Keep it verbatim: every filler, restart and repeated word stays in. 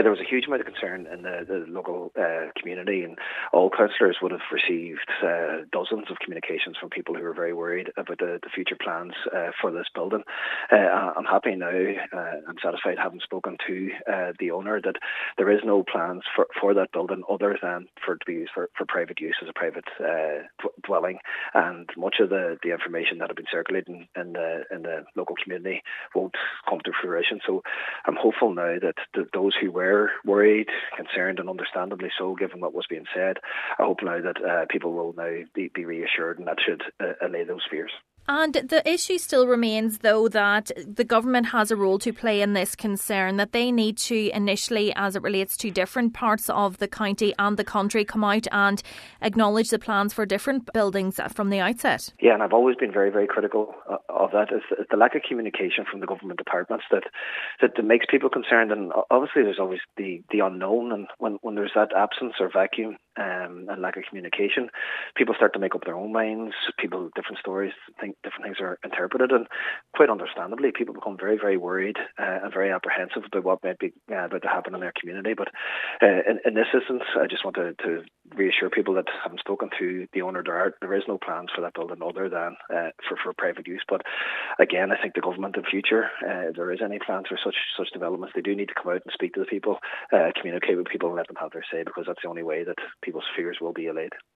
There was a huge amount of concern in the, the local uh, community, and all councillors would have received uh, dozens of communications from people who were very worried about the, the future plans uh, for this building. Uh, I'm happy now, uh, I'm satisfied having spoken to uh, the owner that there is no plans for, for that building other than for it to be used for, for private use as a private uh, d- dwelling. And much of the, the information that had been circulating in the, in the local community won't come to fruition. So I'm hopeful now that th- those who were worried, concerned, and understandably so, given what was being said, I hope now that uh, people will now be, be reassured, and that should uh, allay those fears. And the issue still remains, though, that the government has a role to play in this concern, that they need to initially, as it relates to different parts of the county and the country, come out and acknowledge the plans for different buildings from the outset. Yeah, and I've always been very, very critical of that. It's the lack of communication from the government departments that, that, that makes people concerned. And obviously there's always the, the unknown, and when, when there's that absence or vacuum um, and lack of communication, people start to make up their own minds. People, different stories, think different things are interpreted, and quite understandably people become very, very worried uh, and very apprehensive about what might be uh, about to happen in their community. But uh, in, in this instance, I just want to, to reassure people that, having spoken to the owner, there are there is no plans for that building other than uh, for, for private use. But again, I think the government in future, uh, if there is any plans for such such developments, they do need to come out and speak to the people, uh, communicate with people and let them have their say, because that's the only way that people's fears will be allayed.